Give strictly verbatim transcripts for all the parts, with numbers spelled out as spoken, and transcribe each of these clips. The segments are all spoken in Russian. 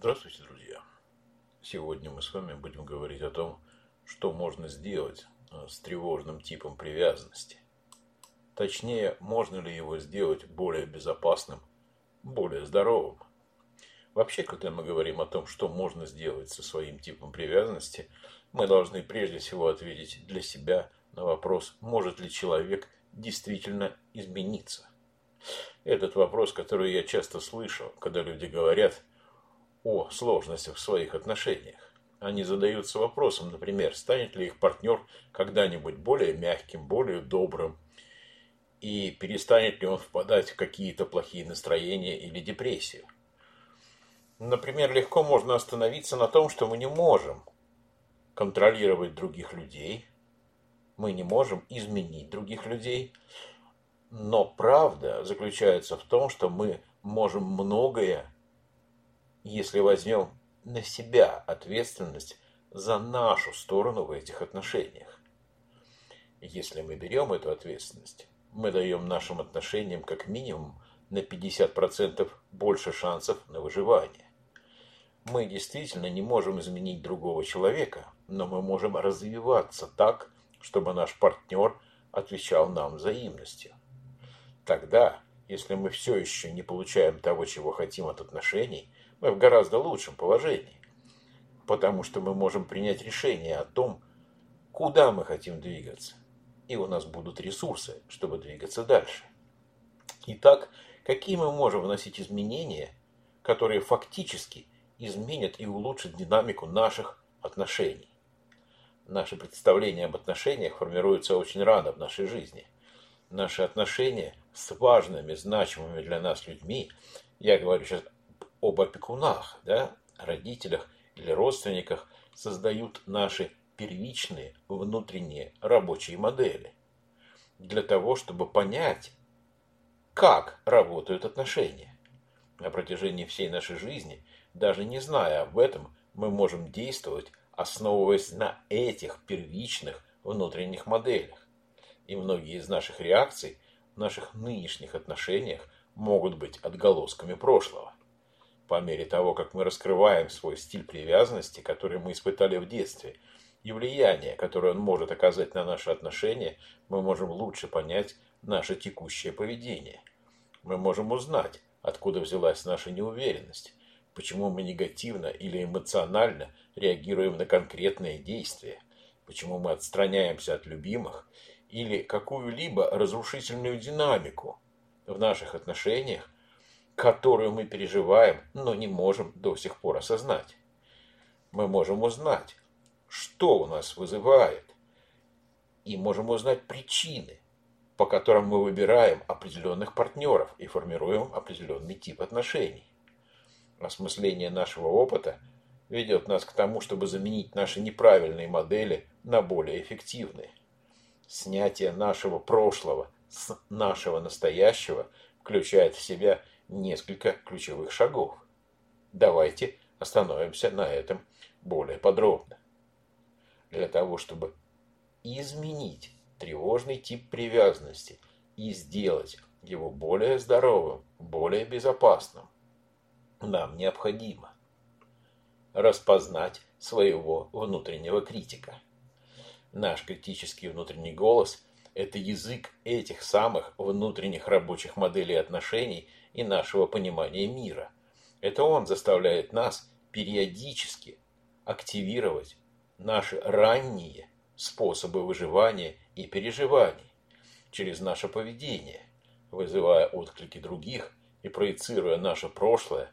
Здравствуйте, друзья! Сегодня мы с вами будем говорить о том, что можно сделать с тревожным типом привязанности. Точнее, можно ли его сделать более безопасным, более здоровым. Вообще, когда мы говорим о том, что можно сделать со своим типом привязанности, мы должны прежде всего ответить для себя на вопрос, может ли человек действительно измениться. Этот вопрос, который я часто слышу, когда люди говорят о сложностях в своих отношениях. Они задаются вопросом, например, станет ли их партнер когда-нибудь более мягким, более добрым, и перестанет ли он впадать в какие-то плохие настроения или депрессию. Например, легко можно остановиться на том, что мы не можем контролировать других людей, мы не можем изменить других людей, но правда заключается в том, что мы можем многое, если возьмем на себя ответственность за нашу сторону в этих отношениях. Если мы берем эту ответственность, мы даем нашим отношениям как минимум на пятьдесят процентов больше шансов на выживание. Мы действительно не можем изменить другого человека, но мы можем развиваться так, чтобы наш партнер отвечал нам взаимностью. Тогда, если мы все еще не получаем того, чего хотим от отношений, мы в гораздо лучшем положении, потому что мы можем принять решение о том, куда мы хотим двигаться, и у нас будут ресурсы, чтобы двигаться дальше. Итак, какие мы можем вносить изменения, которые фактически изменят и улучшат динамику наших отношений? Наши представления об отношениях формируются очень рано в нашей жизни. Наши отношения с важными, значимыми для нас людьми, я говорю сейчас об опекунах, да, родителях или родственниках, создают наши первичные внутренние рабочие модели для того, чтобы понять, как работают отношения. На протяжении всей нашей жизни, даже не зная об этом, мы можем действовать, основываясь на этих первичных внутренних моделях. И многие из наших реакций в наших нынешних отношениях могут быть отголосками прошлого. По мере того, как мы раскрываем свой стиль привязанности, который мы испытали в детстве, и влияние, которое он может оказать на наши отношения, мы можем лучше понять наше текущее поведение. Мы можем узнать, откуда взялась наша неуверенность, почему мы негативно или эмоционально реагируем на конкретные действия, почему мы отстраняемся от любимых или какую-либо разрушительную динамику в наших отношениях, которую мы переживаем, но не можем до сих пор осознать. Мы можем узнать, что у нас вызывает, и можем узнать причины, по которым мы выбираем определенных партнеров и формируем определенный тип отношений. Осмысление нашего опыта ведет нас к тому, чтобы заменить наши неправильные модели на более эффективные. Снятие нашего прошлого с нашего настоящего включает в себя несколько ключевых шагов. Давайте остановимся на этом более подробно. Для того, чтобы изменить тревожный тип привязанности и сделать его более здоровым, более безопасным, нам необходимо распознать своего внутреннего критика. Наш критический внутренний голос – это язык этих самых внутренних рабочих моделей отношений и нашего понимания мира. Это он заставляет нас периодически активировать наши ранние способы выживания и переживаний через наше поведение, вызывая отклики других и проецируя наше прошлое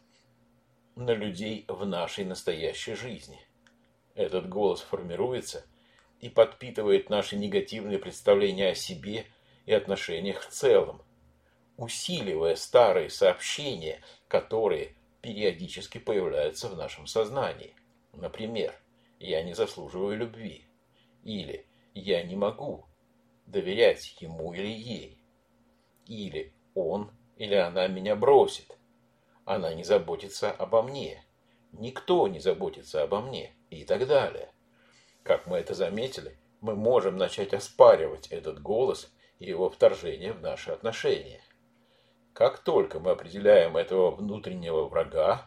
на людей в нашей настоящей жизни. Этот голос формируется и подпитывает наши негативные представления о себе и отношениях в целом, усиливая старые сообщения, которые периодически появляются в нашем сознании. Например, «я не заслуживаю любви» или «я не могу доверять ему или ей» или «он или она меня бросит», «она не заботится обо мне», «никто не заботится обо мне» и так далее. Как мы это заметили, мы можем начать оспаривать этот голос и его вторжение в наши отношения. Как только мы определяем этого внутреннего врага,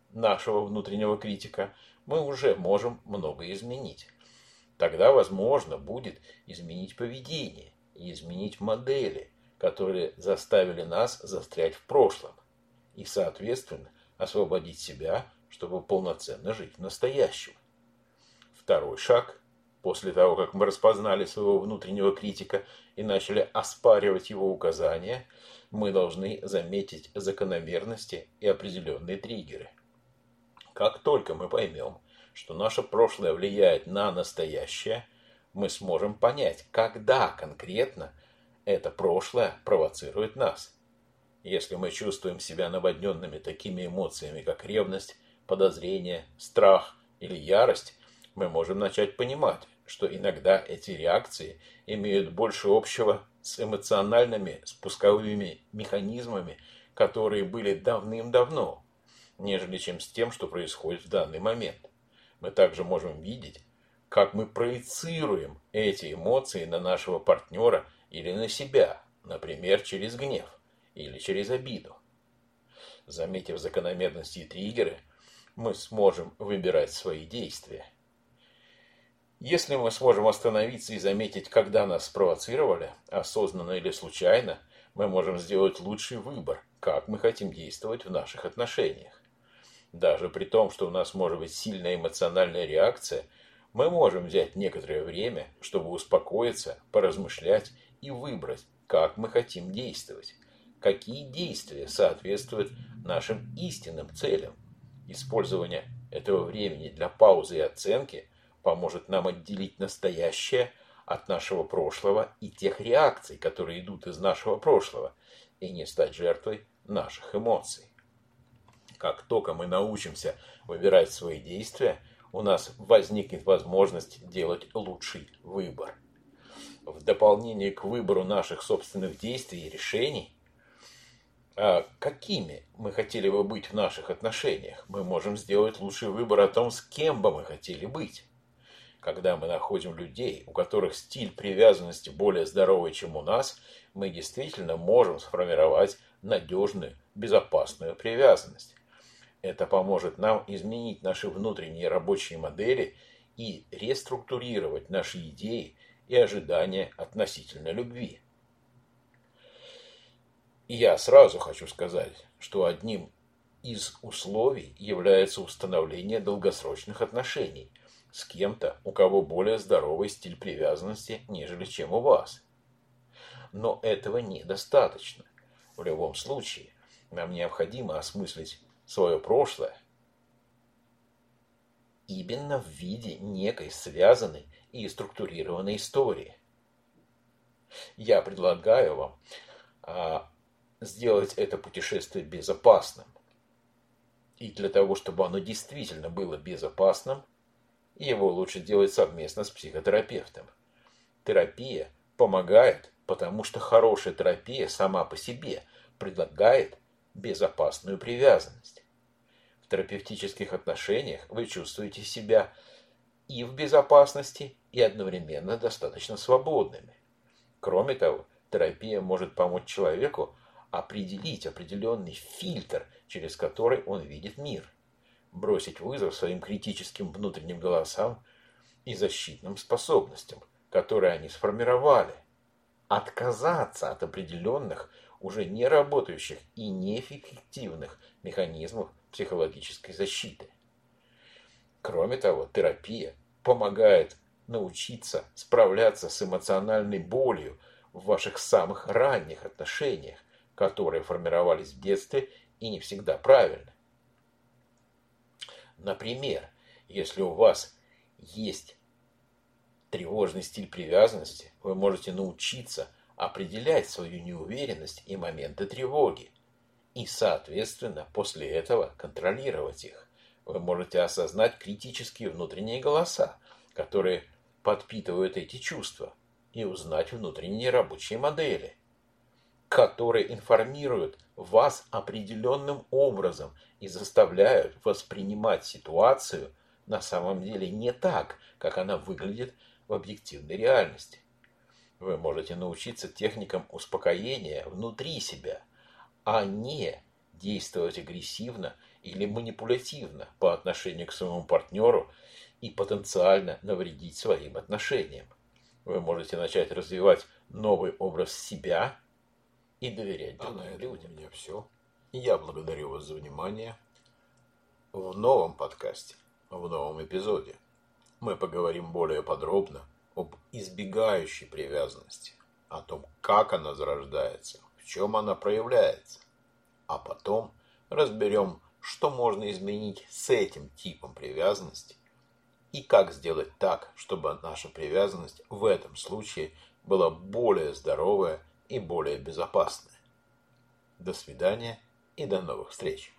нашего внутреннего критика, мы уже можем много изменить. Тогда возможно будет изменить поведение и изменить модели, которые заставили нас застрять в прошлом, и, соответственно, освободить себя, чтобы полноценно жить в настоящем. Второй шаг, после того, как мы распознали своего внутреннего критика и начали оспаривать его указания, мы должны заметить закономерности и определенные триггеры. Как только мы поймем, что наше прошлое влияет на настоящее, мы сможем понять, когда конкретно это прошлое провоцирует нас. Если мы чувствуем себя наводненными такими эмоциями, как ревность, подозрение, страх или ярость, мы можем начать понимать, что иногда эти реакции имеют больше общего с эмоциональными спусковыми механизмами, которые были давным-давно, нежели чем с тем, что происходит в данный момент. Мы также можем видеть, как мы проецируем эти эмоции на нашего партнера или на себя, например, через гнев или через обиду. Заметив закономерности и триггеры, мы сможем выбирать свои действия. Если мы сможем остановиться и заметить, когда нас спровоцировали, осознанно или случайно, мы можем сделать лучший выбор, как мы хотим действовать в наших отношениях. Даже при том, что у нас может быть сильная эмоциональная реакция, мы можем взять некоторое время, чтобы успокоиться, поразмышлять и выбрать, как мы хотим действовать, какие действия соответствуют нашим истинным целям. Использование этого времени для паузы и оценки поможет нам отделить настоящее от нашего прошлого и тех реакций, которые идут из нашего прошлого, и не стать жертвой наших эмоций. Как только мы научимся выбирать свои действия, у нас возникнет возможность делать лучший выбор. В дополнение к выбору наших собственных действий и решений, какими мы хотели бы быть в наших отношениях, мы можем сделать лучший выбор о том, с кем бы мы хотели быть. Когда мы находим людей, у которых стиль привязанности более здоровый, чем у нас, мы действительно можем сформировать надежную, безопасную привязанность. Это поможет нам изменить наши внутренние рабочие модели и реструктурировать наши идеи и ожидания относительно любви. И я сразу хочу сказать, что одним из условий является установление долгосрочных отношений с кем-то, у кого более здоровый стиль привязанности, нежели чем у вас. Но этого недостаточно. В любом случае, нам необходимо осмыслить свое прошлое именно в виде некой связанной и структурированной истории. Я предлагаю вам а, сделать это путешествие безопасным. И для того, чтобы оно действительно было безопасным, его лучше делать совместно с психотерапевтом. Терапия помогает, потому что хорошая терапия сама по себе предлагает безопасную привязанность. В терапевтических отношениях вы чувствуете себя и в безопасности, и одновременно достаточно свободными. Кроме того, терапия может помочь человеку определить определенный фильтр, через который он видит мир, бросить вызов своим критическим внутренним голосам и защитным способностям, которые они сформировали, отказаться от определенных уже не работающих и неэффективных механизмов психологической защиты. Кроме того, терапия помогает научиться справляться с эмоциональной болью в ваших самых ранних отношениях, которые формировались в детстве и не всегда правильно. Например, если у вас есть тревожный стиль привязанности, вы можете научиться определять свою неуверенность и моменты тревоги, и, соответственно, после этого контролировать их. Вы можете осознать критические внутренние голоса, которые подпитывают эти чувства, и узнать внутренние рабочие модели, которые информируют вас определенным образом и заставляют воспринимать ситуацию на самом деле не так, как она выглядит в объективной реальности. Вы можете научиться техникам успокоения внутри себя, а не действовать агрессивно или манипулятивно по отношению к своему партнеру и потенциально навредить своим отношениям. Вы можете начать развивать новый образ себя и доверять другим а на людям. этом у меня все. Я благодарю вас за внимание. В новом подкасте, в новом эпизоде мы поговорим более подробно об избегающей привязанности, о том, как она зарождается, в чем она проявляется, а потом разберем, что можно изменить с этим типом привязанности и как сделать так, чтобы наша привязанность в этом случае была более здоровая и более безопасная. До свидания и до новых встреч!